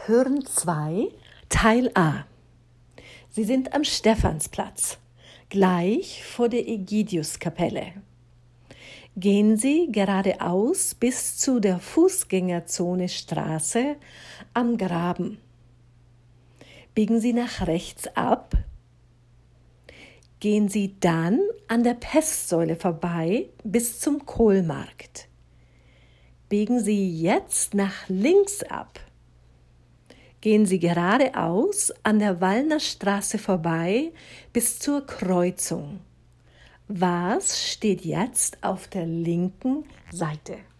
Hören 2, Teil A. Sie sind am Stephansplatz, gleich vor der Ägidiuskapelle. Gehen Sie geradeaus bis zu der Fußgängerzone Straße am Graben. Biegen Sie nach rechts ab. Gehen Sie dann an der Pestsäule vorbei bis zum Kohlmarkt. Biegen Sie jetzt nach links ab. Gehen Sie geradeaus an der Wallner Straße vorbei bis zur Kreuzung. Was steht jetzt auf der linken Seite?